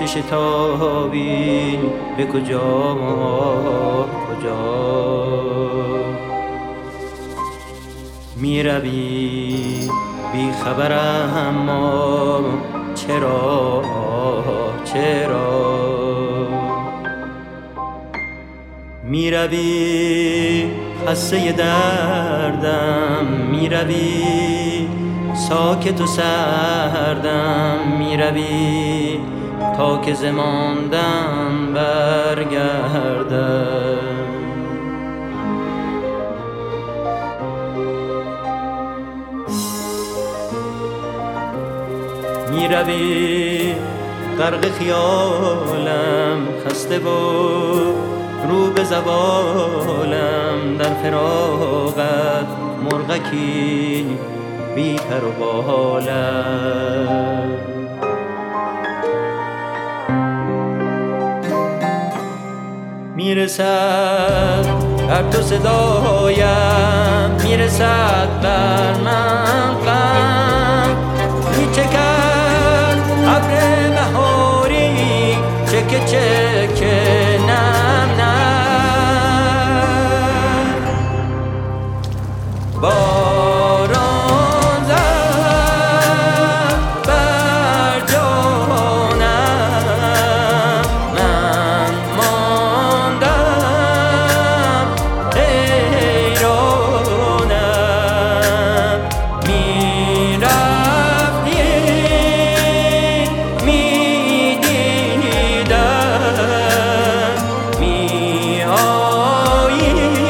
چه شتابی به کجا می روی بی خبرم اما چرا می روی خسته دردم، می روی ساکت و سردم، می روی تا که زماندم برگردم. می روی غرق خیالم، خسته و رو به زوالم، در فراقت مرغکی بی پر و بالم. میرسد هر دو صدایم، میرسد بر من غم، میچکد ابر بهاری چکه نم باران زد بر جانم، من ماندم حیرانم. میرفتی میدیدم، میآیی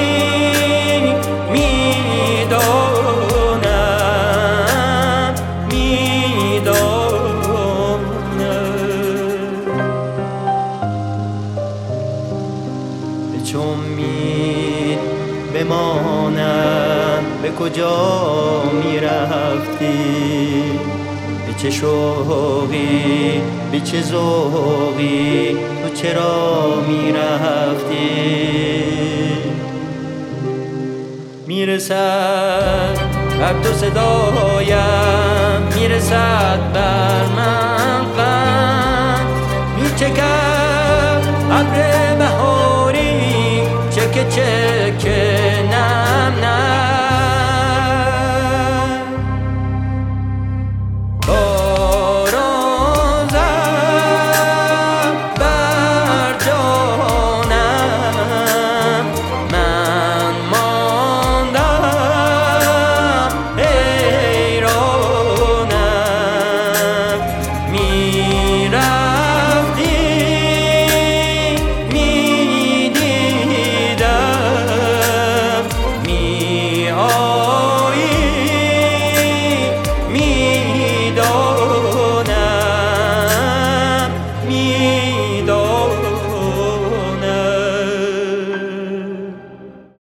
چه امید بمانم به کجا می رفتی، به چه شوقی به چه ذوقی تو چرا می رفتی. می رسد هر دو صدایم، می رسد بر من غم، می چکد ابر بهاری چکه نم